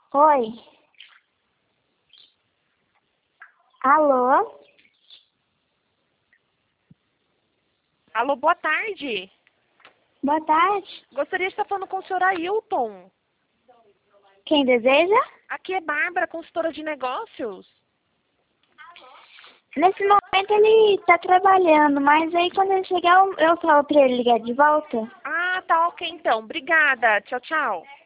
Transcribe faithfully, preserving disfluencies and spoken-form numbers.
Oi. Alô? Alô, boa tarde. Boa tarde. Gostaria de estar falando com o senhor Ailton. Quem deseja? Aqui é Bárbara, consultora de negócios. Nesse momento ele está trabalhando, mas aí quando ele chegar eu, eu falo para ele ligar de volta. Ah, tá ok então. Obrigada. Tchau, tchau.